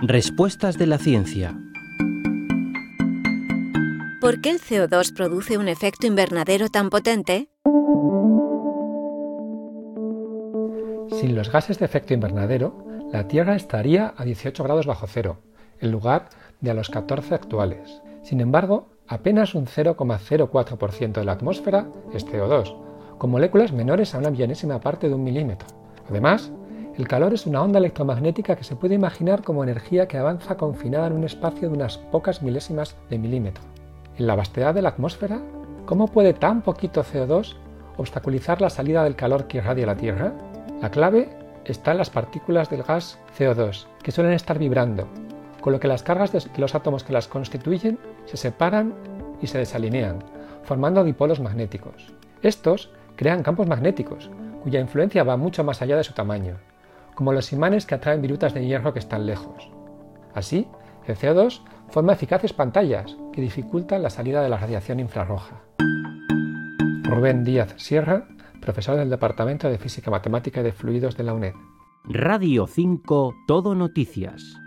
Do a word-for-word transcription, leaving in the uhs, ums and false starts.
Respuestas de la ciencia. ¿Por qué el C O dos produce un efecto invernadero tan potente? Sin los gases de efecto invernadero, la Tierra estaría a dieciocho grados bajo cero, en lugar de a los catorce actuales. Sin embargo, apenas un cero coma cero cuatro por ciento de la atmósfera es C O dos, con moléculas menores a una millonésima parte de un milímetro. Además, el calor es una onda electromagnética que se puede imaginar como energía que avanza confinada en un espacio de unas pocas milésimas de milímetro. En la vastedad de la atmósfera, ¿cómo puede tan poquito C O dos obstaculizar la salida del calor que irradia la Tierra? La clave está en las partículas del gas C O dos, que suelen estar vibrando, con lo que las cargas de los átomos que las constituyen se separan y se desalinean, formando dipolos magnéticos. Estos crean campos magnéticos, cuya influencia va mucho más allá de su tamaño, como los imanes que atraen virutas de hierro que están lejos. Así, el C O dos forma eficaces pantallas que dificultan la salida de la radiación infrarroja. Rubén Díaz Sierra, profesor del Departamento de Física Matemática y de Fluidos de la UNED. Radio cinco Todo Noticias.